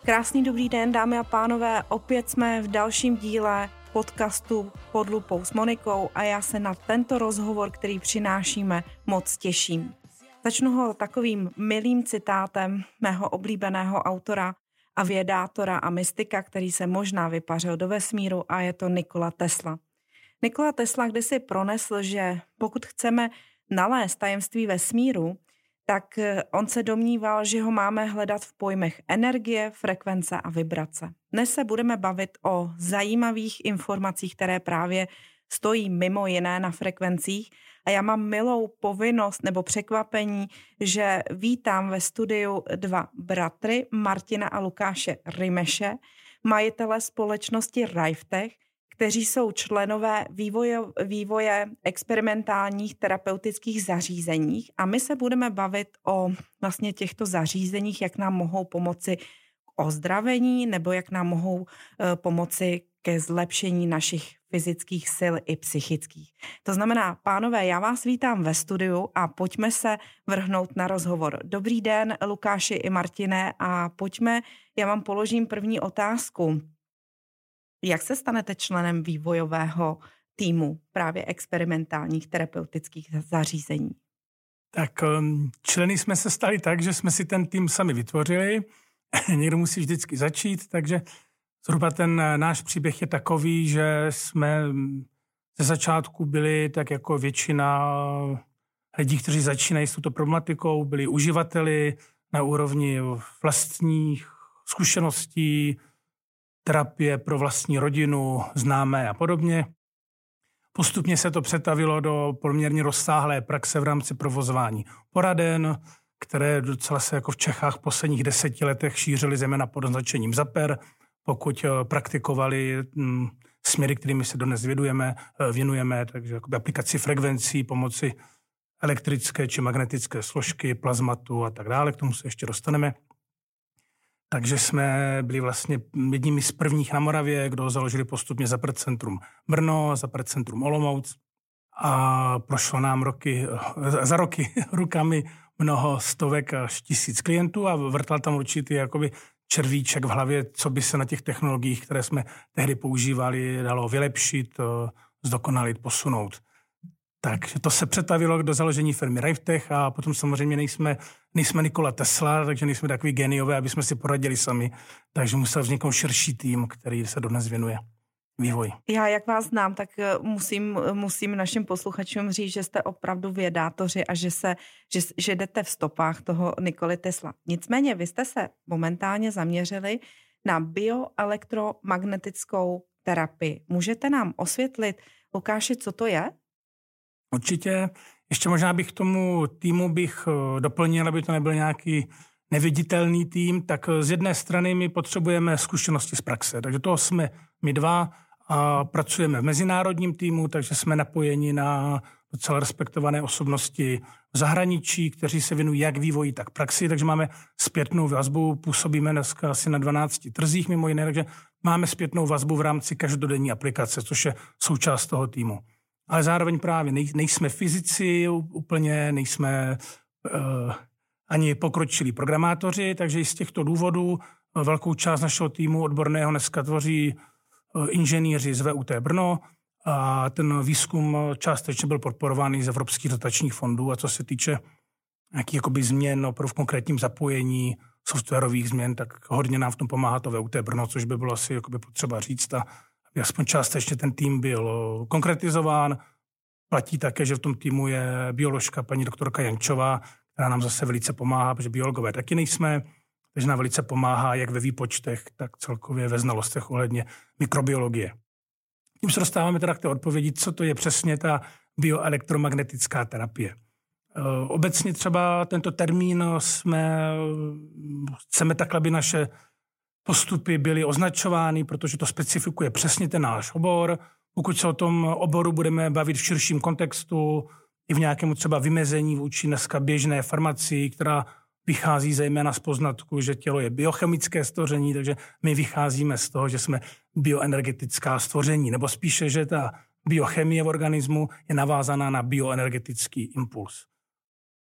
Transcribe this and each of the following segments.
Krásný dobrý den, dámy a pánové, opět jsme v dalším díle podcastu Pod lupou s Monikou a já se na tento rozhovor, který přinášíme, moc těším. Začnu ho takovým milým citátem mého oblíbeného autora, aviátora a mystika, který se možná vypařil do vesmíru, a je to Nikola Tesla. Nikola Tesla kdysi pronesl, že pokud chceme nalézt tajemství vesmíru, tak on se domníval, že ho máme hledat v pojmech energie, frekvence a vibrace. Dnes se budeme bavit o zajímavých informacích, které právě stojí mimo jiné na frekvencích, a já mám milou povinnost nebo překvapení, že vítám ve studiu dva bratry, Martina a Lukáše Rimeše, majitele společnosti Rivetech, kteří jsou členové vývoje experimentálních terapeutických zařízeních, a my se budeme bavit o vlastně těchto zařízeních, jak nám mohou pomoci k ozdravení nebo jak nám mohou pomoci ke zlepšení našich fyzických sil i psychických. To znamená, pánové, já vás vítám ve studiu a pojďme se vrhnout na rozhovor. Dobrý den, Lukáši i Martine, a já vám položím první otázku. Jak se stanete členem vývojového týmu právě experimentálních terapeutických zařízení? Tak členy jsme se stali tak, že jsme si ten tým sami vytvořili. Někdo musí vždycky začít, takže zhruba ten náš příběh je takový, že jsme ze začátku byli tak jako většina lidí, kteří začínají s touto problematikou, byli uživateli na úrovni vlastních zkušeností, terapie pro vlastní rodinu, známé a podobně. Postupně se to přetavilo do poměrně rozsáhlé praxe v rámci provozování poraden, které docela se jako v Čechách v posledních 10 letech šířily zejména pod označením Zaper, pokud praktikovali směry, kterými se dnes věnujeme, takže jako aplikaci frekvencí, pomoci elektrické či magnetické složky, plazmatu a tak dále, k tomu se ještě dostaneme. Takže jsme byli vlastně jedními z prvních na Moravě, kdo založili postupně Zapr centrum Brno, Zapr centrum Olomouc, a prošlo nám za roky rukami mnoho stovek až tisíc klientů a vrtal tam určitý jakoby červíček v hlavě, co by se na těch technologiích, které jsme tehdy používali, dalo vylepšit, zdokonalit, posunout. Takže to se přetavilo do založení firmy Rivetech a potom samozřejmě nejsme Nikola Tesla, takže nejsme takový geniové, aby jsme si poradili sami. Takže musel vzniknout širší tým, který se dodnes věnuje vývoji. Já, jak vás znám, tak musím našim posluchačům říct, že jste opravdu vědátoři a že jdete v stopách toho Nikoly Tesla. Nicméně vy jste se momentálně zaměřili na bioelektromagnetickou terapii. Můžete nám osvětlit, Lukáši, co to je? Určitě. Ještě možná bych k tomu týmu doplnil, aby to nebyl nějaký neviditelný tým, tak z jedné strany my potřebujeme zkušenosti z praxe. Takže toho jsme my dva a pracujeme v mezinárodním týmu, takže jsme napojeni na docela respektované osobnosti v zahraničí, kteří se věnují jak vývoji, tak praxi, takže máme zpětnou vazbu, působíme dneska asi na 12 trzích mimo jiné, takže máme zpětnou vazbu v rámci každodenní aplikace, což je součást toho týmu. Ale zároveň právě nejsme fyzici úplně, nejsme ani pokročilí programátoři, takže i z těchto důvodů velkou část našeho týmu odborného dneska tvoří inženýři z VUT Brno a ten výzkum částečně byl podporovaný z evropských dotačních fondů, a co se týče nějakých jakoby změn v konkrétním zapojení softwarových změn, tak hodně nám v tom pomáhá to VUT Brno, což by bylo asi jakoby potřeba říct, a aby aspoň částečně ten tým byl konkretizován. Platí také, že v tom týmu je bioložka paní doktorka Jančová, která nám zase velice pomáhá, protože biologové taky nejsme, takže nám velice pomáhá jak ve výpočtech, tak celkově ve znalostech ohledně mikrobiologie. Tím se dostáváme teda k té odpovědi, co to je přesně ta bioelektromagnetická terapie. Obecně třeba tento termín chceme tak, aby naše postupy byly označovány, protože to specifikuje přesně ten náš obor. Pokud se o tom oboru budeme bavit v širším kontextu, i v nějakému třeba vymezení vůči dneska běžné farmacii, která vychází zejména z poznatku, že tělo je biochemické stvoření, takže my vycházíme z toho, že jsme bioenergetická stvoření, nebo spíše, že ta biochemie v organismu je navázaná na bioenergetický impuls.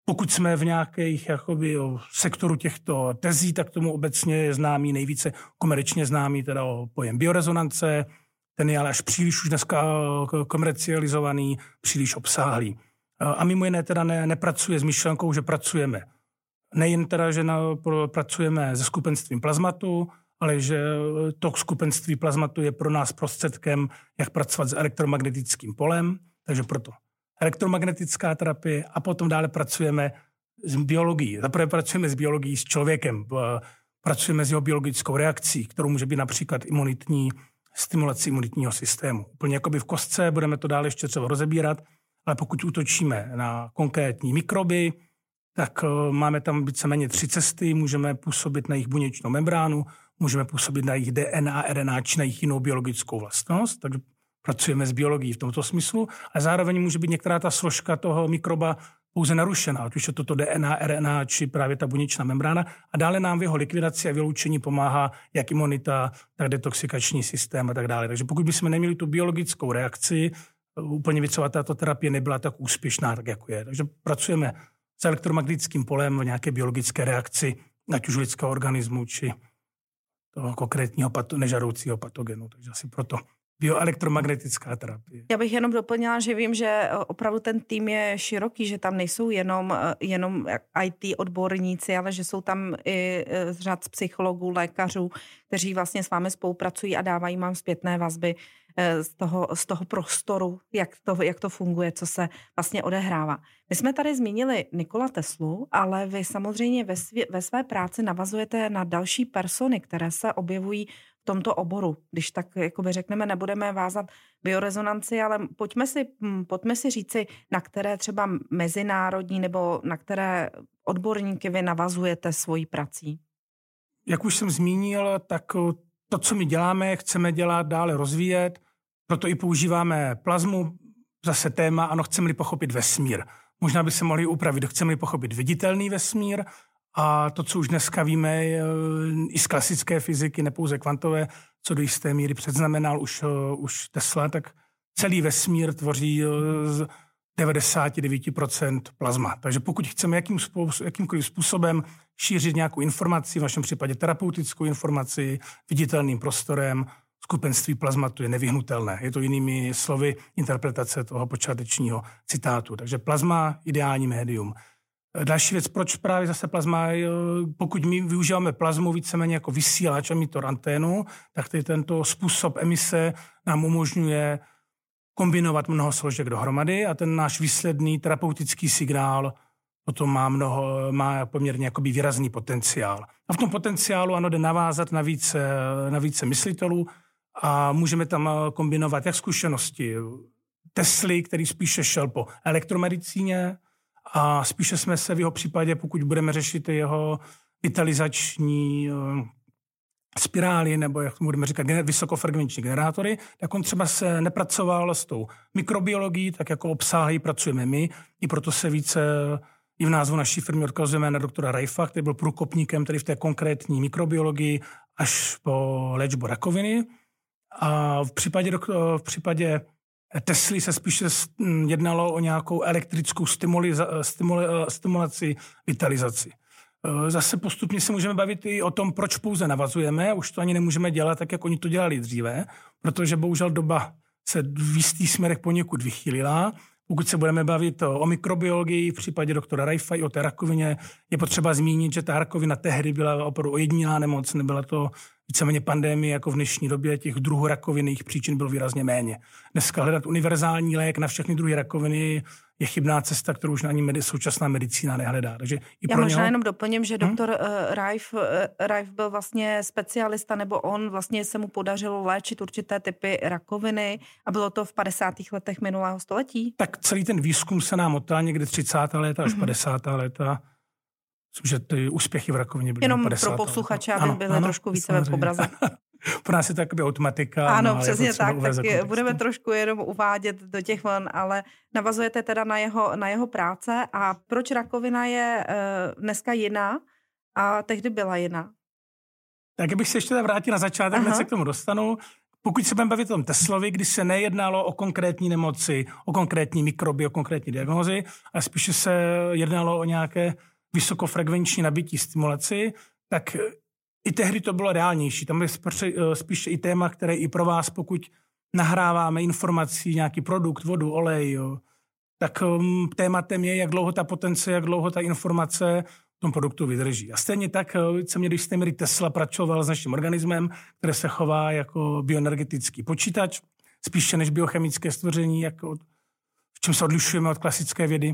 Pokud jsme v nějakých sektoru těchto tezí, tak tomu obecně je známý, nejvíce komerčně známý teda pojem biorezonance. Ten je ale až příliš už dneska komercializovaný, příliš obsáhlý. A mimo jiné teda nepracuje s myšlenkou, že pracujeme. Nejen teda, že pracujeme se skupenstvím plazmatu, ale že to skupenství plazmatu je pro nás prostředkem, jak pracovat s elektromagnetickým polem, takže proto elektromagnetická terapie a potom dále pracujeme s biologií. Zaprvé pracujeme s biologií s člověkem, pracujeme s jeho biologickou reakcí, kterou může být například stimulací imunitního systému. Úplně jakoby v kostce, budeme to dále ještě třeba rozebírat, ale pokud útočíme na konkrétní mikroby, tak máme tam víceméně 3 cesty, můžeme působit na jejich buněčnou membránu, můžeme působit na jejich DNA, RNA či na jejich jinou biologickou vlastnost, takže pracujeme s biologií v tomto smyslu, a zároveň může být některá ta složka toho mikroba pouze narušená, ať už je toto DNA, RNA či právě ta buněčná membrána, a dále nám v jeho likvidaci a vyloučení pomáhá jak imunita, tak detoxikační systém a tak dále. Takže pokud bychom neměli tu biologickou reakci, úplně by třeba tato terapie nebyla tak úspěšná, tak jako je. Takže pracujeme s elektromagnetickým polem v nějaké biologické reakci, ať už lidského organismu, či toho konkrétního nežadoucího patogenu. Takže asi proto bioelektromagnetická terapie. Já bych jenom doplnila, že vím, že opravdu ten tým je široký, že tam nejsou jenom IT odborníci, ale že jsou tam i z řad psychologů, lékařů, kteří vlastně s vámi spolupracují a dávají vám zpětné vazby z toho prostoru, jak to funguje, co se vlastně odehrává. My jsme tady zmínili Nikola Teslu, ale vy samozřejmě ve své práci navazujete na další persony, které se objevují v tomto oboru. Když tak jakoby řekneme, nebudeme vázat biorezonanci, ale pojďme si říci, na které třeba mezinárodní nebo na které odborníky vy navazujete svojí prací. Jak už jsem zmínil, tak to, co my děláme, chceme dělat, dále rozvíjet, proto i používáme plazmu, zase téma, ano, chceme-li pochopit vesmír. Možná by se mohli upravit, chceme-li pochopit viditelný vesmír, a to, co už dneska víme, i z klasické fyziky, nepouze kvantové, co do jisté míry předznamenal už Tesla, tak celý vesmír tvoří z 99% plazma. Takže pokud chceme jakýmkoliv způsobem šířit nějakou informaci, v našem případě terapeutickou informaci, viditelným prostorem, skupenství plazmatu je nevyhnutelné. Je to jinými slovy interpretace toho počátečního citátu. Takže plazma, ideální médium. Další věc, proč právě zase plazma, pokud my využíváme plazmu víceméně jako vysílač, emitor, anténu, tak tento způsob emise nám umožňuje kombinovat mnoho složek dohromady a ten náš výsledný terapeutický signál potom má poměrně jakoby výrazný potenciál. A v tom potenciálu ano, jde navázat na více myslitelů a můžeme tam kombinovat jak zkušenosti Tesly, který spíše šel po elektromedicíně, a spíše jsme se v jeho případě, pokud budeme řešit jeho vitalizační spirály, nebo jak budeme říkat, vysokofrekvenční generátory, tak on třeba se nepracoval s tou mikrobiologií, tak jako obsáhlý pracujeme my, i proto se více i v názvu naší firmy odkazujeme na doktora Raifa, který byl průkopníkem tedy v té konkrétní mikrobiologii až po léčbu rakoviny. A v případě Tesly se spíše jednalo o nějakou elektrickou stimulaci, vitalizaci. Zase postupně se můžeme bavit i o tom, proč pouze navazujeme. Už to ani nemůžeme dělat tak, jak oni to dělali dříve, protože bohužel doba se v jistých směrech poněkud vychýlila. Pokud se budeme bavit o mikrobiologii, v případě doktora Raifa i o té rakovině, je potřeba zmínit, že ta rakovina tehdy byla opravdu ojedinělá nemoc, nebyla to víceméně pandemie, jako v dnešní době, těch druhů rakoviny, jejich příčin bylo výrazně méně. Dneska hledat univerzální lék na všechny druhy rakoviny je chybná cesta, kterou už ani současná medicína nehledá. Takže i já možná jenom doplním, že doktor Raif byl vlastně specialista, nebo on vlastně se mu podařilo léčit určité typy rakoviny a bylo to v 50. letech minulého století. Tak celý ten výzkum se nám motal někde 30. léta až 50. léta. Myslím, že ty úspěchy v rakovině byly jenom 50. pro posluchače, aby byly trošku více v obraze. Pro nás je to jakoby automatika. Ano, přesně tak budeme trošku jenom uvádět do těch vln, ale navazujete teda na jeho práce. A proč rakovina je dneska jiná a tehdy byla jiná? Tak bych se ještě vrátil na začátek, hned se k tomu dostanu. pokud se budeme bavit o tom Teslovi, kdy se nejednalo o konkrétní nemoci, o konkrétní mikroby, o konkrétní diagnózy, ale spíše se jednalo o nějaké vysokofrekvenční nabití stimulaci, tak i tehdy to bylo reálnější. Tam je spíše i téma, které i pro vás, pokud nahráváme informací, nějaký produkt, vodu, olej, jo, tak tématem je, jak dlouho ta potence, jak dlouho ta informace v tom produktu vydrží. A stejně tak se mě do jisté míry Tesla pracoval s naším organismem, které se chová jako bioenergetický počítač, spíše než biochemické stvoření, jako v čem se odlišujeme od klasické vědy.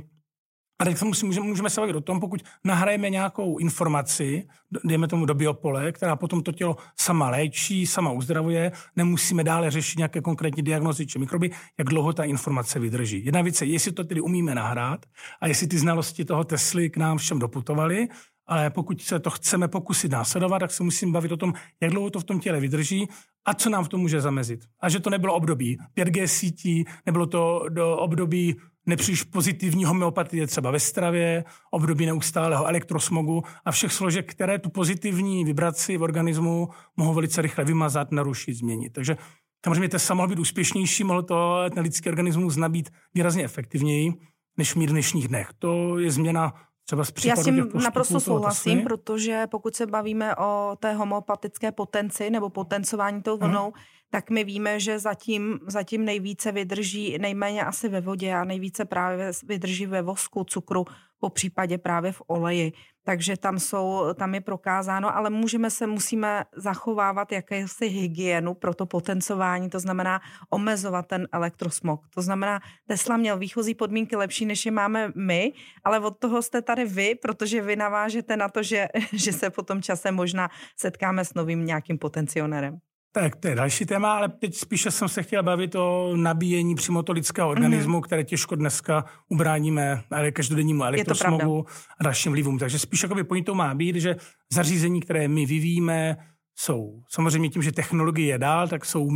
A teď můžeme se bavit o tom, pokud nahrajeme nějakou informaci, dejme tomu do biopole, která potom to tělo sama léčí, sama uzdravuje, nemusíme dále řešit nějaké konkrétní diagnózy či mikroby, jak dlouho ta informace vydrží. Jedna věc je, jestli to tedy umíme nahrát a jestli ty znalosti toho Tesly k nám všem doputovaly, ale pokud se to chceme pokusit následovat, tak se musím bavit o tom, jak dlouho to v tom těle vydrží a co nám v tom může zamezit. A že to nebylo období 5G sítí, nebylo to do období nepříliš pozitivní homeopatie třeba ve stravě, období neustálého elektrosmogu a všech složek, které tu pozitivní vibraci v organismu mohou velice rychle vymazat, narušit, změnit. Takže samozřejmě Tesla mohl být úspěšnější, mohl to ten lidský organismus nabít výrazně efektivněji, než v dnešních dnech. To je změna třeba z případu. Já s tím naprosto souhlasím, protože pokud se bavíme o té homeopatické potenci nebo potencování tou vlnou, tak my víme, že zatím nejvíce vydrží, nejméně asi ve vodě a nejvíce právě vydrží ve vosku, cukru, po případě právě v oleji. Takže tam je prokázáno, ale musíme zachovávat jakési hygienu pro to potencování, to znamená omezovat ten elektrosmog. To znamená, Tesla měl výchozí podmínky lepší, než je máme my, ale od toho jste tady vy, protože vy navážete na to, že se potom časem možná setkáme s novým nějakým potencionérem. Tak to je další téma, ale teď spíše jsem se chtěl bavit o nabíjení přímo to lidského organismu, které těžko dneska ubráníme každodennímu elektrosmogu a dalším vlivům. Takže spíš jakoby pointou má být, že zařízení, které my vyvíjíme, jsou samozřejmě tím, že technologie je dál, tak jsou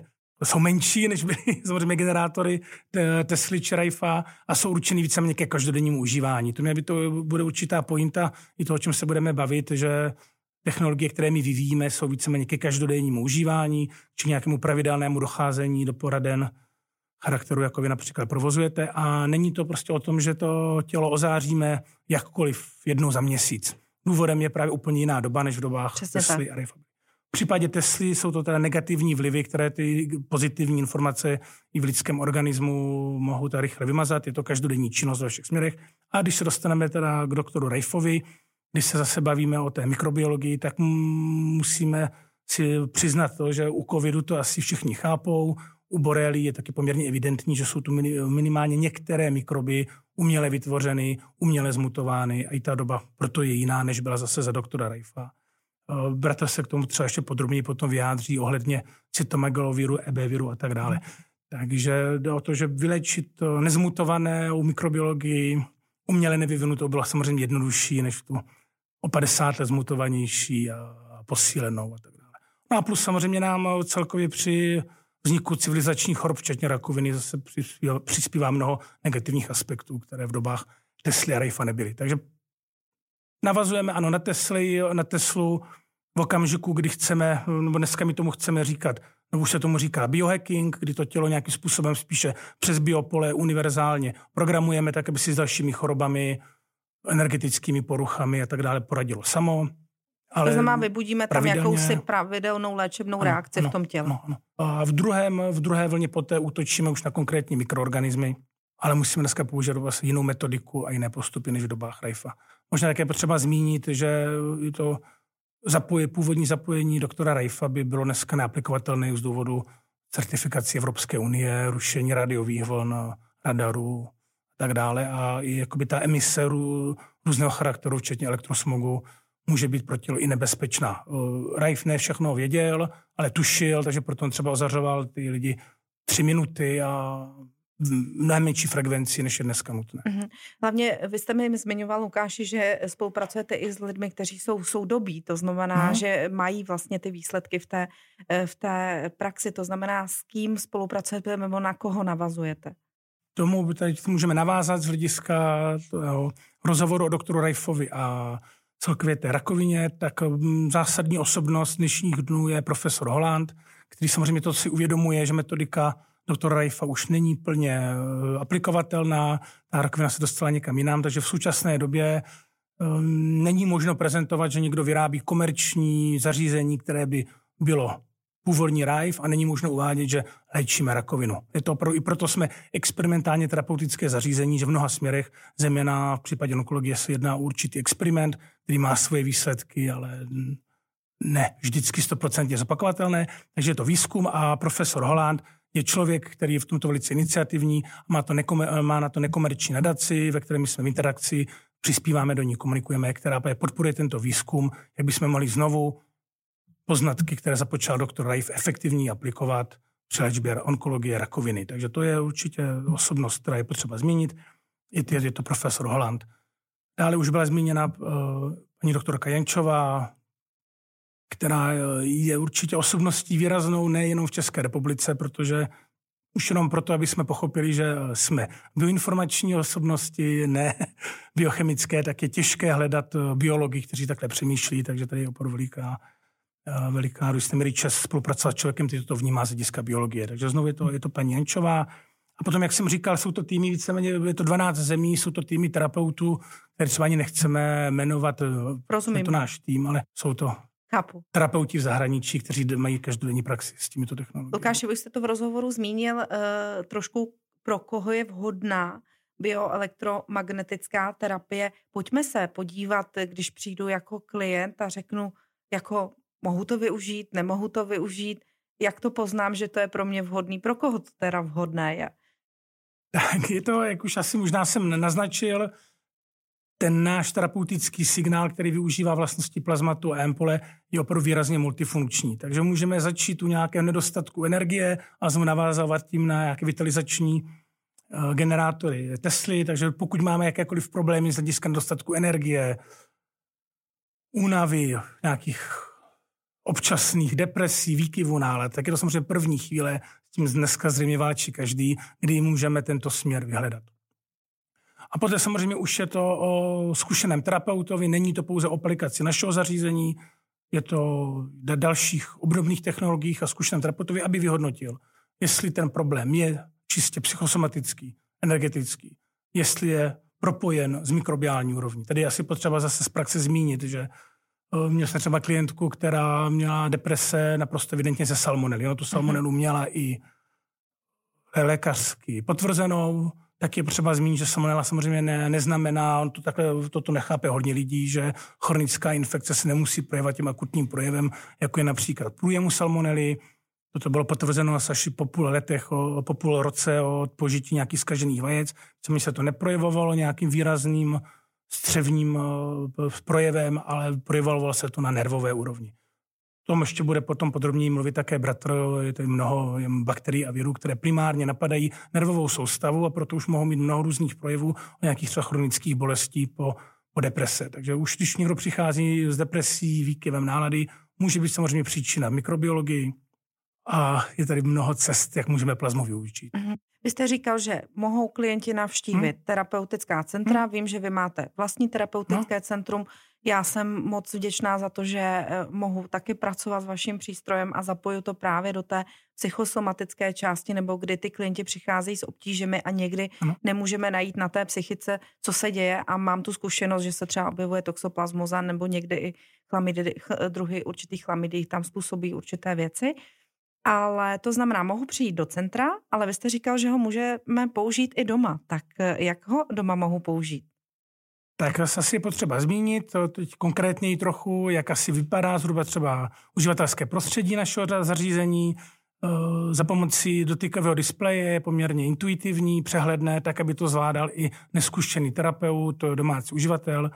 menší, než byly samozřejmě generátory Tesly či Raifa a jsou určený víceméně ke každodennímu užívání. To bude určitá pointa i toho, o čem se budeme bavit, že technologie, které my vyvíjíme, jsou víceméně ke každodennímu užívání či nějakému pravidelnému docházení do poraden charakteru, jako vy například provozujete. A není to prostě o tom, že to tělo ozáříme jakkoliv jednou za měsíc. Důvodem je právě úplně jiná doba, než v dobách Tesly a Raifa. V případě Tesly jsou to teda negativní vlivy, které ty pozitivní informace i v lidském organismu mohou tak rychle vymazat. Je to každodenní činnost ve všech směrech. A když se dostaneme teda k doktoru Raifovi, když se zase bavíme o té mikrobiologii, tak musíme si přiznat to, že u covidu to asi všichni chápou. U borelii je taky poměrně evidentní, že jsou tu minimálně některé mikroby uměle vytvořeny, uměle zmutovány a i ta doba proto je jiná, než byla zase za doktora Raifa. Bratr se k tomu třeba ještě podrobněji potom vyjádří ohledně cytomegaloviru, EB-viru a tak dále. Takže jde o to, že vylečit nezmutované u mikrobiologii uměle nevyvinutou bylo samozřejmě jednodušší než tu o 50 let zmutovanější a posílenou a tak dále. No a plus samozřejmě nám celkově při vzniku civilizačních chorob, včetně rakoviny, zase přispívá mnoho negativních aspektů, které v dobách Tesly a Raifa nebyly. Takže navazujeme ano na Teslu v okamžiku, kdy chceme, nebo dneska my tomu chceme říkat, nebo už se tomu říká biohacking, kdy to tělo nějakým způsobem spíše přes biopole univerzálně programujeme tak, aby si s dalšími chorobami, energetickými poruchami a tak dále poradilo samo. Ale to znamená, vybudíme tam jakousi pravidelnou léčebnou reakci v tom těle. Ano. A v druhé vlně poté útočíme už na konkrétní mikroorganismy, ale musíme dneska používat jinou metodiku a jiné postupy než v dobách Raifa. Možná také potřeba zmínit, že to původní zapojení doktora Raifa by bylo dneska neaplikovatelné z důvodu certifikace Evropské unie, rušení rádiových vln, radarů a tak dále. A i jakoby ta emise různého charakteru, včetně elektrosmogu, může být pro tělo i nebezpečná. Raif ne všechno věděl, ale tušil, takže proto třeba ozařoval ty lidi 3 minuty a mnohem menší frekvenci, než je dneska nutné. Hlavně vy jste mi zmiňoval, Lukáši, že spolupracujete i s lidmi, kteří jsou soudobí, to znamená, že mají vlastně ty výsledky v té praxi, to znamená, s kým spolupracujete nebo na koho navazujete? Tomu teď můžeme navázat z hlediska rozhovoru o doktoru Raifovi a celkově té rakovině, tak zásadní osobnost dnešních dnů je profesor Holland, který samozřejmě to si uvědomuje, že metodika doktora Raifa už není plně aplikovatelná, ta rakovina se dostala někam jinam, takže v současné době není možno prezentovat, že někdo vyrábí komerční zařízení, které by bylo původní Raif a není možno uvádět, že léčíme rakovinu. I proto jsme experimentálně terapeutické zařízení, že v mnoha směrech, zejména v případě onkologie, se jedná o určitý experiment, který má svoje výsledky, ale ne vždycky 100% zopakovatelné. Takže je to výzkum a profesor Holland je člověk, který je v tomto velice iniciativní, má na to nekomerční nadaci, ve které my jsme v interakci, přispíváme do ní, komunikujeme, která podporuje tento výzkum, jak bychom mohli znovu poznatky, které započal doktor Raif, efektivně aplikovat při léčbě onkologie rakoviny. Takže to je určitě osobnost, která je potřeba zmínit. Je to profesor Holland. Dále už byla zmíněna paní doktorka Jančová, která je určitě osobností výraznou nejenom v České republice, protože už jenom proto, aby jsme pochopili, že jsme bioinformační osobnosti, ne biochemické, tak je těžké hledat biology, kteří takhle přemýšlí, takže tady je opravdu veliká do jisté míry čest spolupracovat s člověkem, který to vnímá z hlediska biologie. Takže znovu je to paní Jančová. A potom, jak jsem říkal, jsou to týmy, víceméně je to 12 zemí, jsou to týmy terapeutů, které třeba ani nechceme jmenovat. Rozumím. Je to náš tým, ale jsou to terapeuti v zahraničí, kteří mají každodenní praxi s těmito technologiemi. Lukáši, vy jste to v rozhovoru zmínil trošku, pro koho je vhodná bioelektromagnetická terapie. Pojďme se podívat, když přijdu jako klient a řeknu, jako mohu to využít, nemohu to využít, jak to poznám, že to je pro mě vhodný, pro koho to teda vhodné je? Tak je to, jak už asi možná jsem naznačil, ten náš terapeutický signál, který využívá vlastnosti plazmatu a ampule, je opravdu výrazně multifunkční. Takže můžeme začít u nějakého nedostatku energie a znovu navázovat tím na nějaké vitalizační generátory Tesly. Takže pokud máme jakékoliv problémy z hlediska nedostatku energie, únavy, nějakých občasných depresí, výkyvů nálad, tak je to samozřejmě první chvíle, s tím dneska zřejmě válčí každý, kdy můžeme tento směr vyhledat. A poté samozřejmě už je to o zkušeném terapeutovi, není to pouze o aplikaci našeho zařízení, je to dalších obdobných technologiích a zkušeném terapeutovi, aby vyhodnotil, jestli ten problém je čistě psychosomatický, energetický, jestli je propojen s mikrobiální úrovní. Tady je asi potřeba zase z praxe zmínit, že měl jsem třeba klientku, která měla deprese naprosto evidentně ze salmonely. Ona tu salmonelu měla i lékařsky potvrzenou. Tak je potřeba zmínit, že salmonela samozřejmě neznamená, on to takhle, toto nechápe hodně lidí, že chronická infekce se nemusí projevovat tím akutním projevem, jako je například průjemu salmonely. Toto bylo potvrzeno asi po půl roce od požití nějakých zkažených vajec. Samozřejmě se to neprojevovalo nějakým výrazným střevním projevem, ale projevovalo se to na nervové úrovni. O tom ještě bude potom podrobněji mluvit také bratr, je tady mnoho bakterií a virů, které primárně napadají nervovou soustavu a proto už mohou mít mnoho různých projevů o nějakých třeba chronických bolestí po deprese. Takže už když někdo přichází s depresí, výkyvem nálady, může být samozřejmě příčina v mikrobiologii a je tady mnoho cest, jak můžeme plazmu využít. Vy jste říkal, že mohou klienti navštívit terapeutická centra. Vím, že vy máte vlastní terapeutické centrum. Já jsem moc vděčná za to, že mohu taky pracovat s vaším přístrojem a zapoju to právě do té psychosomatické části, nebo kdy ty klienti přicházejí s obtížemi a někdy nemůžeme najít na té psychice, co se děje, a mám tu zkušenost, že se třeba objevuje toxoplasmoza nebo někdy i druhy určitých chlamydí tam způsobí určité věci. Ale to znamená, mohu přijít do centra, ale vy jste říkal, že ho můžeme použít i doma. Tak jak ho doma mohu použít? Tak asi je potřeba zmínit, teď konkrétněji trochu, jak asi vypadá zhruba třeba uživatelské prostředí našeho zařízení. Za pomocí dotykového displeje je poměrně intuitivní, přehledné, tak, aby to zvládal i neskušený terapeut, domácí uživatel.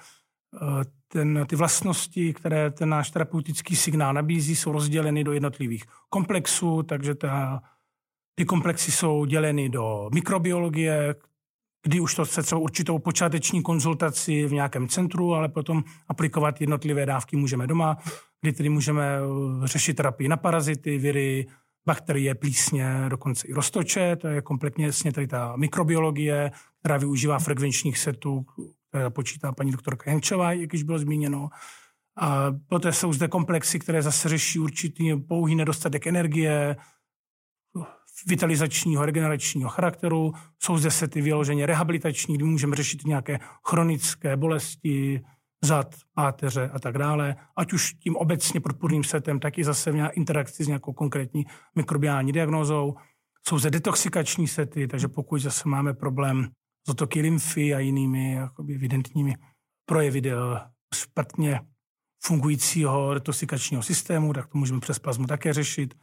Ty vlastnosti, které ten náš terapeutický signál nabízí, jsou rozděleny do jednotlivých komplexů, takže ty komplexy jsou děleny do mikrobiologie, kdy už to chce třeba určitou počáteční konzultaci v nějakém centru, ale potom aplikovat jednotlivé dávky můžeme doma, kdy tedy můžeme řešit terapii na parazity, viry, bakterie, plísně, dokonce i roztoče. To je kompletně jasně tady ta mikrobiologie, která využívá frekvenčních setů, které počítá paní doktorka Jančová, jak již bylo zmíněno. A poté jsou zde komplexy, které zase řeší určitý pouhý nedostatek energie, vitalizačního, regeneračního charakteru. Jsou zde sety vyloženě rehabilitační, kdy můžeme řešit nějaké chronické bolesti, zad, páteře a tak dále. Ať už tím obecně podpůrným setem, tak i zase v nějaké interakci s nějakou konkrétní mikrobiální diagnózou. Jsou zde detoxikační sety, takže pokud zase máme problém s otoky lymfy a jinými jakoby evidentními projevy špatně fungujícího detoxikačního systému, tak to můžeme přes plazmu také řešit.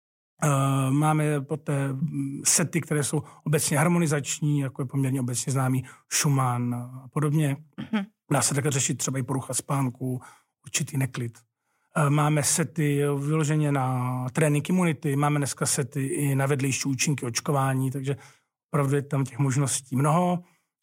Máme poté sety, které jsou obecně harmonizační, jako je poměrně obecně známý Schumann a podobně. Dá se také řešit třeba i porucha spánku, určitý neklid. Máme sety vyloženě na trénink imunity, máme dneska sety i na vedlejší účinky očkování, takže opravdu je tam těch možností mnoho.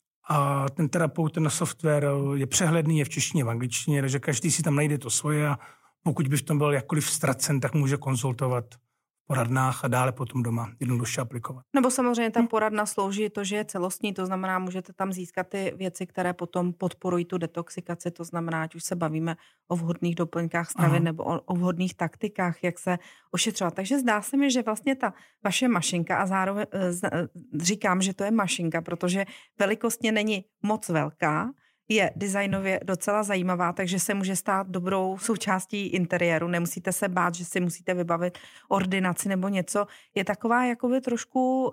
A ten terapeut, ten software je přehledný, je v češtině, v angličtině, takže každý si tam najde to svoje a pokud by v tom byl jakkoliv ztracen, tak může konzultovat poradnách a dále potom doma jednoduše aplikovat. Nebo samozřejmě ta poradna slouží to, že je celostní, to znamená, můžete tam získat ty věci, které potom podporují tu detoxikaci, to znamená, ať už se bavíme o vhodných doplňkách stravy nebo o vhodných taktikách, jak se ošetřovat. Takže zdá se mi, že vlastně ta vaše mašinka, a zároveň říkám, že to je mašinka, protože velikostně není moc velká, je designově docela zajímavá, takže se může stát dobrou součástí interiéru. Nemusíte se bát, že si musíte vybavit ordinaci nebo něco. Je taková jakoby trošku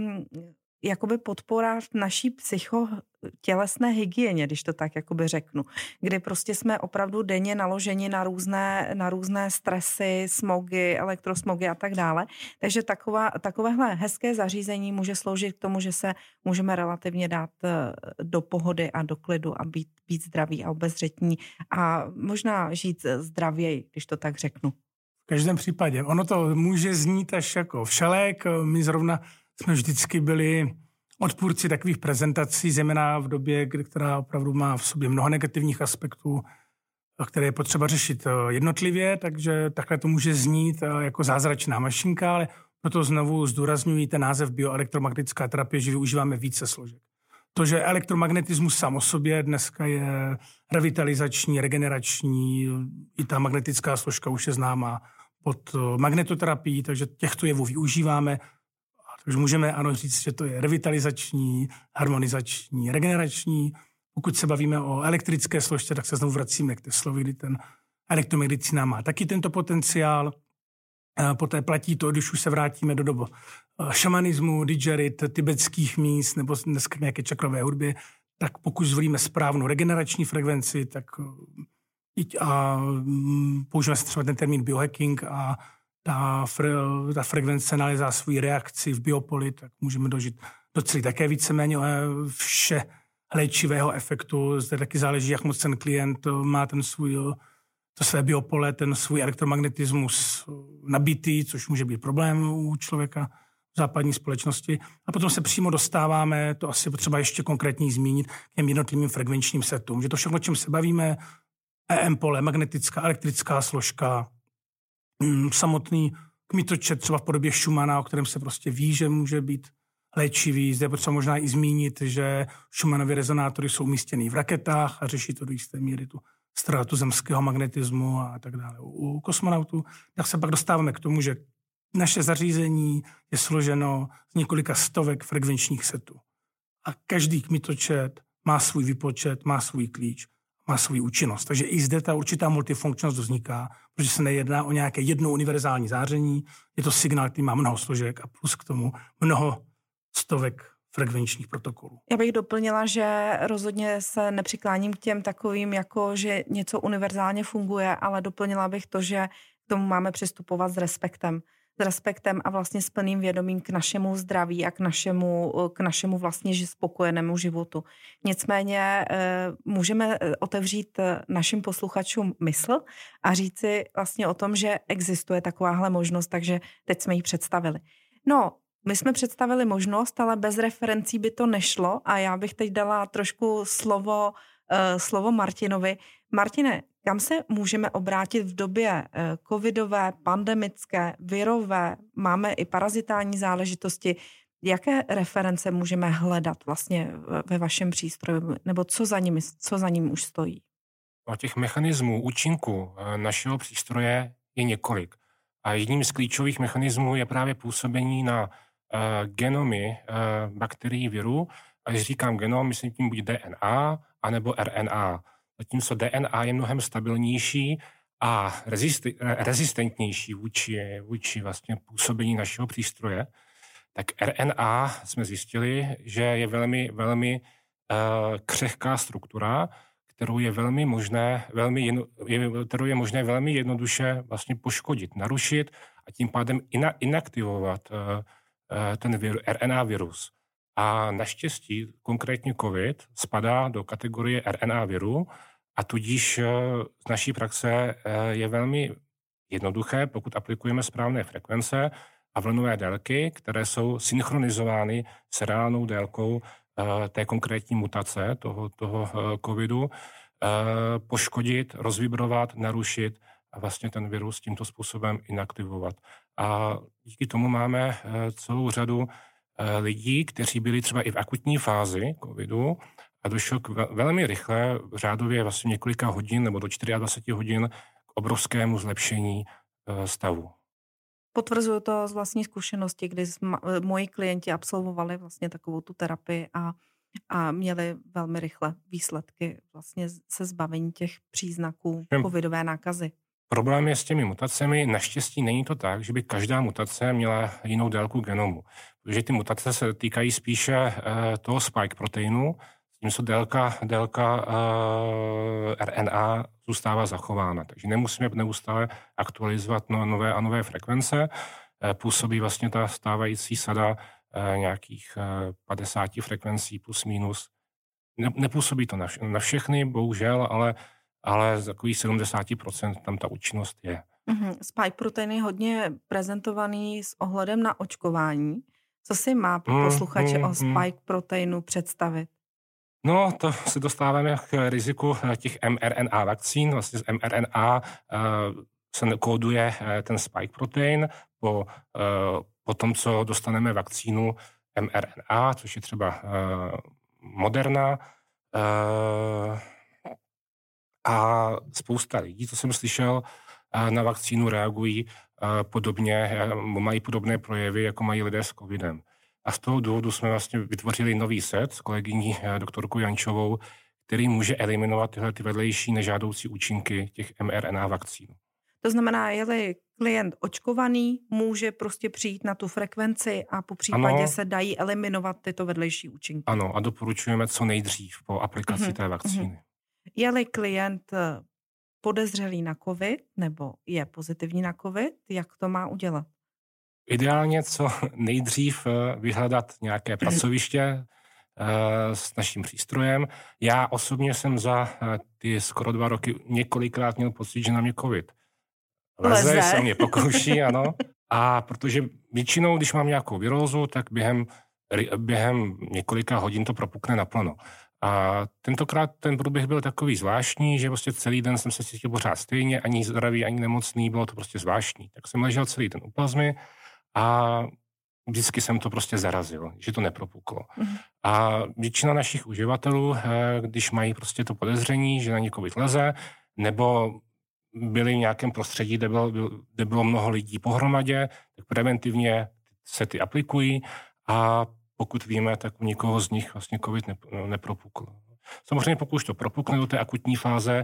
jakoby podpora v naší psychotělesné hygieně, když to tak jakoby řeknu, kdy prostě jsme opravdu denně naloženi na různé stresy, smogy, elektrosmogy a tak dále. Takže takovéhle hezké zařízení může sloužit k tomu, že se můžeme relativně dát do pohody a do klidu a být zdraví a obezřetní a možná žít zdravěji, když to tak řeknu. V každém případě. Ono to může znít až jako všelék. My zrovna jsme vždycky byli odpůrci takových prezentací, zejména v době, která opravdu má v sobě mnoho negativních aspektů, které je potřeba řešit jednotlivě, takže takhle to může znít jako zázračná mašinka, ale proto znovu zdůrazňuji ten název bioelektromagnetická terapie, že využíváme více složek. To, že elektromagnetismus sám o sobě dneska je revitalizační, regenerační, i ta magnetická složka už je známá pod magnetoterapií, takže těchto jevů využíváme. Takže můžeme ano říct, že to je revitalizační, harmonizační, regenerační. Pokud se bavíme o elektrické složce, tak se znovu vracíme k Teslovi, kdy ten elektromedicína má taky tento potenciál. Poté platí to, když už se vrátíme do doby šamanismu, didgerit, tibetských míst nebo dneska nějaké čakrové hudbě, tak pokud zvolíme správnou regenerační frekvenci, tak a použijeme se třeba ten termín biohacking a ta frekvence nalézá svou reakci v biopoli, tak můžeme dožít docela také víceméně vše léčivého efektu. Zde taky záleží, jak moc ten klient má to své biopole, ten svůj elektromagnetismus nabitý, což může být problém u člověka v západní společnosti. A potom se přímo dostáváme, to asi potřeba ještě konkrétně zmínit, k těm jednotlivým frekvenčním setům. Že to všechno, o čem se bavíme, EM pole, magnetická, elektrická složka, samotný kmitočet třeba v podobě Schumanna, o kterém se prostě ví, že může být léčivý. Zde je potřeba možná i zmínit, že Schumannovy rezonátory jsou umístěny v raketách a řeší to do jisté míry tu ztrátu zemského magnetismu a tak dále. U kosmonautů tak se pak dostáváme k tomu, že naše zařízení je složeno z několika stovek frekvenčních setů. A každý kmitočet má svůj výpočet, má svůj klíč, má svou účinnost. Takže i zde ta určitá multifunkčnost vzniká, protože se nejedná o nějaké jedno univerzální záření, je to signál, který má mnoho složek a plus k tomu mnoho stovek frekvenčních protokolů. Já bych doplnila, že rozhodně se nepřikláním k těm takovým, jako že něco univerzálně funguje, ale doplnila bych to, že k tomu máme přistupovat s respektem a vlastně s plným vědomím k našemu zdraví a k našemu vlastně spokojenému životu. Nicméně můžeme otevřít našim posluchačům mysl a říci vlastně o tom, že existuje takováhle možnost, takže teď jsme ji představili. No, my jsme představili možnost, ale bez referencí by to nešlo a já bych teď dala trošku slovo Martinovi. Martine, kam se můžeme obrátit v době covidové, pandemické, virové, máme i parazitální záležitosti. Jaké reference můžeme hledat vlastně ve vašem přístroji, nebo co za ním už stojí? No, těch mechanismů účinku našeho přístroje je několik. A jedním z klíčových mechanismů je právě působení na genomy bakterií virů. A když říkám genom, myslím tím buď DNA, anebo RNA. Zatímco DNA je mnohem stabilnější a rezistentnější vůči vlastně působení našeho přístroje, tak RNA jsme zjistili, že je velmi, velmi křehká struktura, kterou je možné velmi jednoduše vlastně poškodit, narušit a tím pádem inaktivovat ten RNA virus. A naštěstí konkrétně COVID spadá do kategorie RNA viru a tudíž z naší praxe je velmi jednoduché, pokud aplikujeme správné frekvence a vlnové délky, které jsou synchronizovány s reálnou délkou té konkrétní mutace toho covidu, poškodit, rozvibrovat, narušit a vlastně ten virus tímto způsobem inaktivovat. A díky tomu máme celou řadu lidí, kteří byli třeba i v akutní fázi covidu a došlo k velmi rychle, řádově vlastně několika hodin nebo do 24 hodin k obrovskému zlepšení stavu. Potvrzuju to z vlastní zkušenosti, kdy moji klienti absolvovali vlastně takovou tu terapii a měli velmi rychle výsledky vlastně se zbavení těch příznaků covidové nákazy. Problém je s těmi mutacemi. Naštěstí není to tak, že by každá mutace měla jinou délku genomu. Protože ty mutace se týkají spíše toho spike proteinu, zatímco délka RNA zůstává zachována. Takže nemusíme neustále aktualizovat nové a nové frekvence. Působí vlastně ta stávající sada nějakých 50 frekvencí plus minus. Nepůsobí to na všechny, bohužel, ale z takových 70% tam ta účinnost je. Spike protein je hodně prezentovaný s ohledem na očkování. Co si má posluchače o spike proteinu představit? No, to se dostáváme k riziku těch mRNA vakcín. Vlastně z mRNA se kóduje ten spike protein. Po tom, co dostaneme vakcínu mRNA, což je třeba Moderna, a spousta lidí, co jsem slyšel, na vakcínu reagují podobně, mají podobné projevy, jako mají lidé s covidem. A z toho důvodu jsme vlastně vytvořili nový set s kolegyní doktorkou Jančovou, který může eliminovat tyhle ty vedlejší nežádoucí účinky těch mRNA vakcín. To znamená, je-li klient očkovaný, může prostě přijít na tu frekvenci a po případě se dají eliminovat tyto vedlejší účinky. Ano, a doporučujeme co nejdřív po aplikaci té vakcíny. Je-li klient podezřelý na COVID nebo je pozitivní na COVID, jak to má udělat? Ideálně co nejdřív vyhledat nějaké pracoviště s naším přístrojem. Já osobně jsem za ty skoro 2 roky několikrát měl pocit, že na mě COVID leze, se mě pokouší, ano. A protože většinou, když mám nějakou virózu, tak během několika hodin to propukne naplno. A tentokrát ten průběh byl takový zvláštní, že prostě celý den jsem se cítil pořád stejně, ani zdravý, ani nemocný, bylo to prostě zvláštní. Tak jsem ležel celý den u plazmy a vždycky jsem to prostě zarazil, že to nepropuklo. A většina našich uživatelů, když mají prostě to podezření, že na ně COVID leze, nebo byli v nějakém prostředí, kde bylo mnoho lidí pohromadě, tak preventivně se ty aplikují a pokud víme, tak u nikoho z nich vlastně COVID nepropukl. Samozřejmě pokud už to propukne do té akutní fáze,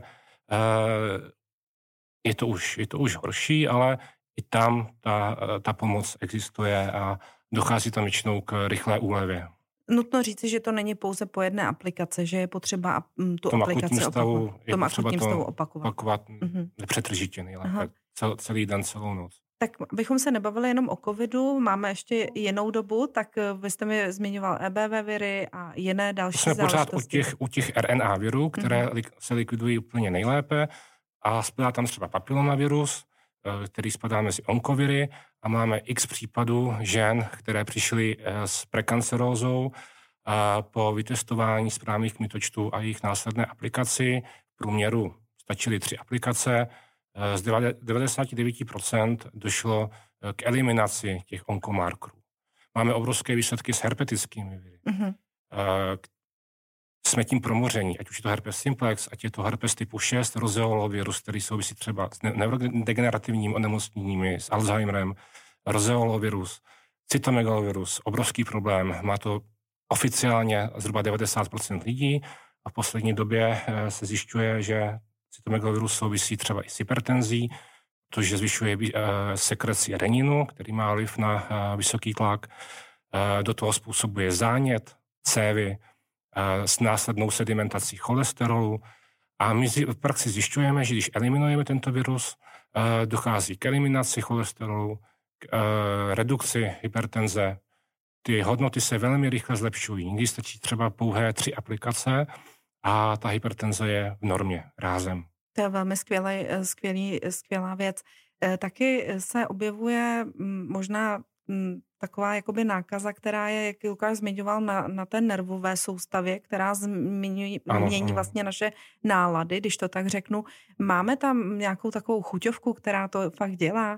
je to už horší, ale i tam ta pomoc existuje a dochází tam většinou k rychlé úlevě. Nutno říci, že to není pouze po jedné aplikaci, že je potřeba tu aplikaci opakovat nepřetržitě nejlépe. Celý den, celou noc. Tak abychom se nebavili jenom o covidu, máme ještě jinou dobu, tak vy jste mi zmiňoval EBV viry a jiné další záležitosti. Jsme pořád u těch RNA virů, které se likvidují úplně nejlépe a spadá tam třeba papilomavirus, který spadá mezi onkoviry a máme x případů žen, které přišly s prekancerózou po vytestování správných kmitočtů a jejich následné aplikaci. V průměru stačily 3 aplikace. Z 99% došlo k eliminaci těch onkomarkerů. Máme obrovské výsledky s herpetickými viry. jsme tím promoření, ať už je to herpes simplex, ať je to herpes typu 6, rozeolovirus, který souvisí třeba s neurodegenerativním onemocněními, s Alzheimerem, rozeolovirus, cytomegalovirus, obrovský problém. Má to oficiálně zhruba 90% lidí a v poslední době se zjišťuje, že cytomegalovirus souvisí třeba i s hypertenzí, protože zvyšuje sekreci reninu, který má vliv na vysoký tlak. Do toho způsobuje zánět cévy s následnou sedimentací cholesterolu. A my v praxi zjišťujeme, že když eliminujeme tento virus, dochází k eliminaci cholesterolu, k redukci hypertenze. Ty hodnoty se velmi rychle zlepšují. Někdy stačí třeba pouhé 3 aplikace a ta hypertenze je v normě rázem. To je velmi skvělá věc. Taky se objevuje možná taková jakoby nákaza, která je, jak Lukáš zmiňoval, na té nervové soustavě, která mění vlastně naše nálady, když to tak řeknu. Máme tam nějakou takovou chuťovku, která to fakt dělá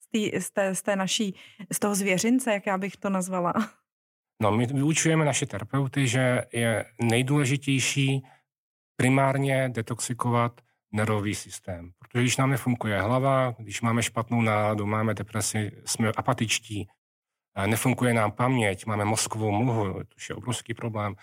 z toho zvěřince, jak já bych to nazvala? No, my vyučujeme naše terapeuty, že je nejdůležitější primárně detoxikovat nervový systém. Protože když nám nefunguje hlava, když máme špatnou náladu, máme depresi, jsme apatičtí, nefunguje nám paměť, máme mozkovou mlhu, to je obrovský problém,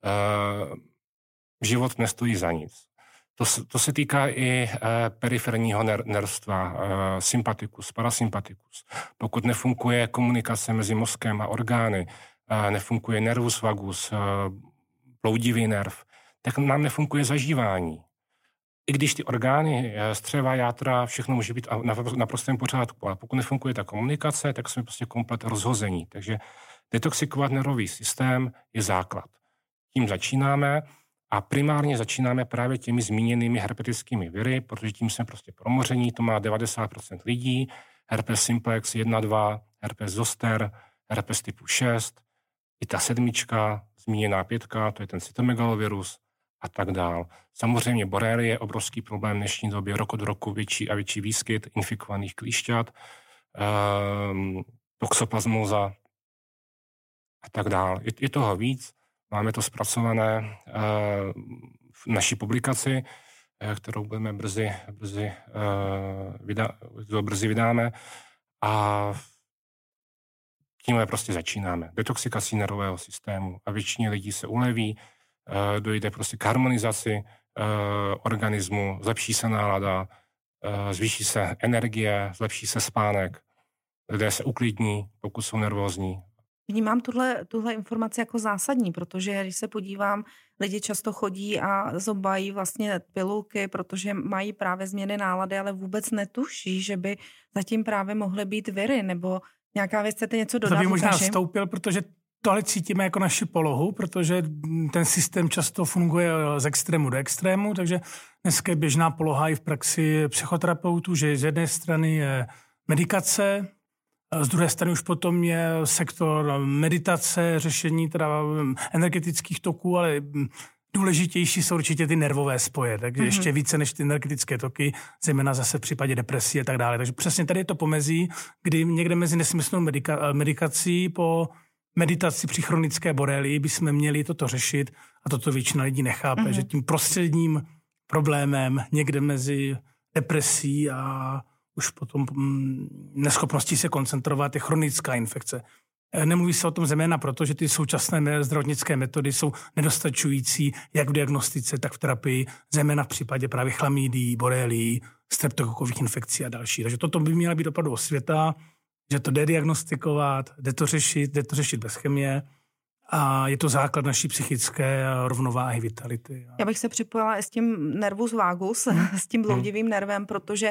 život nestojí za nic. To se týká i periferního nervstva, sympatikus, parasympatikus. Pokud nefunguje komunikace mezi mozkem a orgány, nefunguje nervus vagus, bloudivý nerv, tak nám nefunguje zažívání. I když ty orgány, střeva, játra, všechno může být na prostém pořádku, ale pokud nefunguje ta komunikace, tak jsme prostě komplet rozhození. Takže detoxikovat nervový systém je základ. Tím začínáme a primárně začínáme právě těmi zmíněnými herpetickými viry, protože tím jsme prostě promoření, to má 90% lidí, herpes simplex 1, 2, herpes zoster, herpes typu 6, i ta 7, zmíněná 5, to je ten cytomegalovirus, a tak dál. Samozřejmě borélie je obrovský problém v dnešní době, rok od roku větší a větší výskyt infikovaných klíšťat, toxoplasmóza a tak dál. Je toho víc, máme to zpracované v naší publikaci, kterou budeme brzy vydáme a tímhle prostě začínáme. Detoxikací nervového systému a většině lidí se uleví, dojde prostě k harmonizaci organismu, zlepší se nálada, zvýší se energie, zlepší se spánek, lidé se uklidní, pokud jsou nervózní. Vnímám tuhle informaci jako zásadní, protože když se podívám, lidi často chodí a zobají vlastně pilulky, protože mají právě změny nálady, ale vůbec netuší, že by zatím právě mohly být viry, nebo nějaká věc, chcete něco dodat? To by možná vstoupil, protože tohle cítíme jako naši polohu, protože ten systém často funguje z extrému do extrému, takže dneska je běžná poloha i v praxi psychoterapeutů, že z jedné strany je medikace, z druhé strany už potom je sektor meditace, řešení teda energetických toků, ale důležitější jsou určitě ty nervové spoje, takže ještě více než ty energetické toky, zejména zase v případě depresí a tak dále. Takže přesně tady je to pomezí, kdy někde mezi nesmyslnou medikací po meditaci při chronické borelii bychom měli toto řešit a toto většina lidí nechápe, že tím prostředním problémem někde mezi depresí a už potom neschopností se koncentrovat je chronická infekce. Nemluví se o tom zejména proto, že ty současné zdravotnické metody jsou nedostačující jak v diagnostice, tak v terapii, zejména v případě právě chlamydií, borelii, streptokokových infekcí a další. Takže toto by měla být opravdu osvěta, že to jde diagnostikovat, jde to řešit bez chemie a je to základ naší psychické rovnováhy, vitality. Já bych se připojila i s tím nervus vagus, s tím bloudivým nervem, protože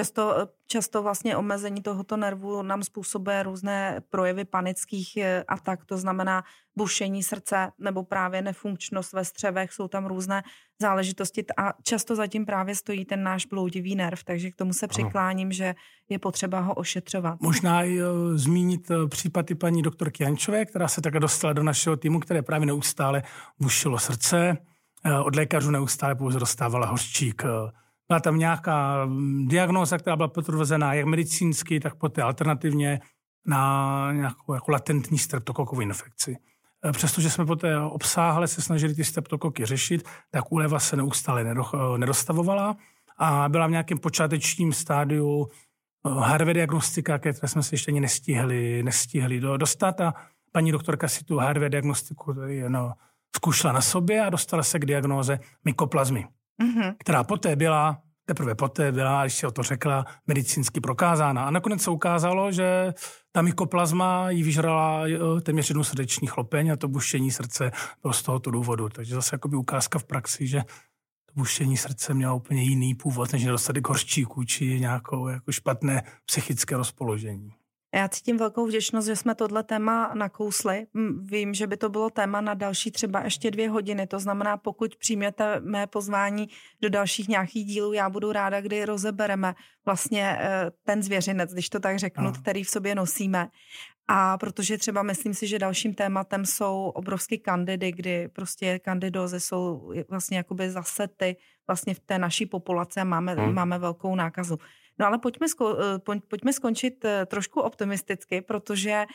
často vlastně omezení tohoto nervu nám způsobuje různé projevy panických atak, to znamená bušení srdce nebo právě nefunkčnost ve střevech, jsou tam různé záležitosti a často zatím právě stojí ten náš bloudivý nerv, takže k tomu se přikláním, že je potřeba ho ošetřovat. Možná i zmínit případy paní doktorky Jančové, která se také dostala do našeho týmu, které právě neustále bušilo srdce, od lékařů neustále pouze dostávala hořčík. Byla tam nějaká diagnóza, která byla potvrzená jak medicínsky, tak poté alternativně na nějakou jako latentní streptokokovou infekci. přestože jsme poté obsáhle se snažili ty streptokoky řešit, tak úleva se neustále nedostavovala a byla v nějakém počátečním stádiu HRV diagnostika, které jsme se ještě ani nestihli dostat a paní doktorka si tu HRV diagnostiku zkoušela na sobě a dostala se k diagnóze mykoplazmy, která teprve poté byla, když si o to řekla, medicínsky prokázána. A nakonec se ukázalo, že ta mykoplazma jí vyžrala téměř jednu srdeční chlopeň a to bušení srdce bylo z tohoto důvodu. Takže zase jakoby ukázka v praxi, že to bušení srdce mělo úplně jiný původ, než nedostatek hořčíku či nějakou jako špatné psychické rozpoložení. Já cítím velkou vděčnost, že jsme tohle téma nakousli. Vím, že by to bylo téma na další třeba ještě 2 hodiny. To znamená, pokud přijměte mé pozvání do dalších nějakých dílů, já budu ráda, kdy rozebereme vlastně ten zvěřinec, když to tak řeknu, který v sobě nosíme. A protože třeba myslím si, že dalším tématem jsou obrovské kandidy, kdy prostě kandidózy jsou vlastně jakoby zasety vlastně v té naší populaci a máme velkou nákazu. No ale pojďme skončit trošku optimisticky, protože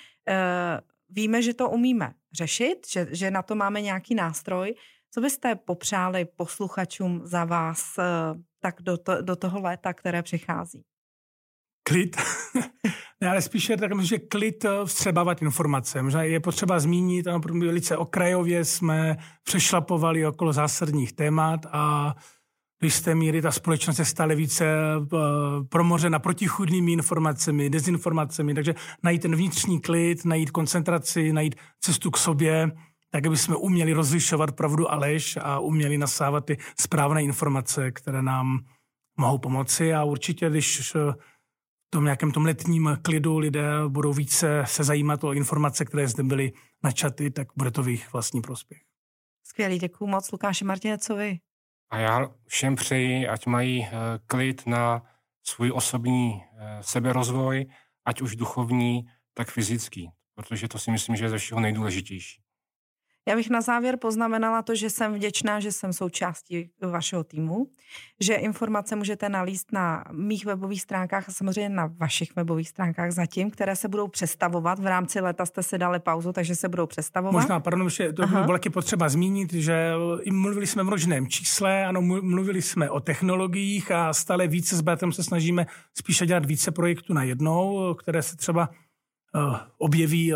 víme, že to umíme řešit, že na to máme nějaký nástroj. Co byste popřáli posluchačům za vás tak do toho léta, které přichází? Klid. Ne, ale spíše tak myslím, že klid vstřebávat informace. Možná je potřeba zmínit, velice okrajově jsme přešlapovali okolo zásadních témat a do jisté míry ta společnost je stále více promořena protichůdnými informacemi, dezinformacemi, takže najít ten vnitřní klid, najít koncentraci, najít cestu k sobě, tak aby jsme uměli rozlišovat pravdu a lež a uměli nasávat ty správné informace, které nám mohou pomoci a určitě, když v tom nějakém tom letním klidu lidé budou více se zajímat o informace, které zde byly načaty, tak bude to v jejich vlastní prospěch. Skvělý, děkuju moc Lukáši Martinecovi. A já všem přeji, ať mají klid na svůj osobní seberozvoj, ať už duchovní, tak fyzický, protože to si myslím, že je ze všeho nejdůležitější. Já bych na závěr poznamenala to, že jsem vděčná, že jsem součástí vašeho týmu, že informace můžete nalíst na mých webových stránkách a samozřejmě na vašich webových stránkách zatím, které se budou přestavovat. V rámci léta jste si dali pauzu, takže se budou přestavovat. Možná, že to bylo taky potřeba zmínit, že mluvili jsme v množném čísle, ano, mluvili jsme o technologiích a stále více s bratrem se snažíme spíše dělat více projektů najednou, které se třeba objeví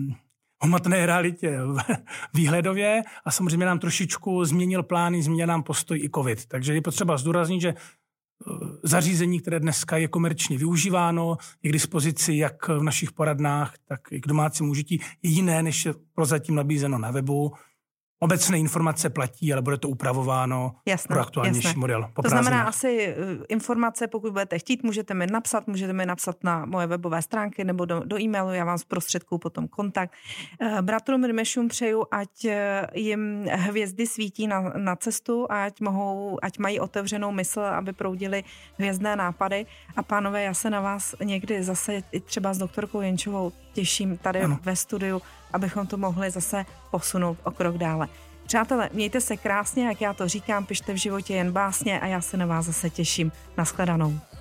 hmotné realitě výhledově a samozřejmě nám trošičku změnil plány, změnil nám postoj i COVID. Takže je potřeba zdůraznit, že zařízení, které dneska je komerčně využíváno, je k dispozici jak v našich poradnách, tak i k domácímu užití, je jiné, než je prozatím nabízeno na webu. Obecné informace platí, ale bude to upravováno pro aktuálnější model. To znamená asi informace, pokud budete chtít, můžete mi napsat na moje webové stránky nebo do e-mailu, já vám zprostředkuju potom kontakt. Bratrům Rimešům přeju, ať jim hvězdy svítí na cestu a ať mají otevřenou mysl, aby proudili hvězdné nápady. A pánové, já se na vás někdy zase třeba s doktorkou Jenčovou těším tady ve studiu, abychom to mohli zase posunout o krok dále. Přátelé, mějte se krásně, jak já to říkám, pište v životě jen básně a já se na vás zase těším. Nashledanou.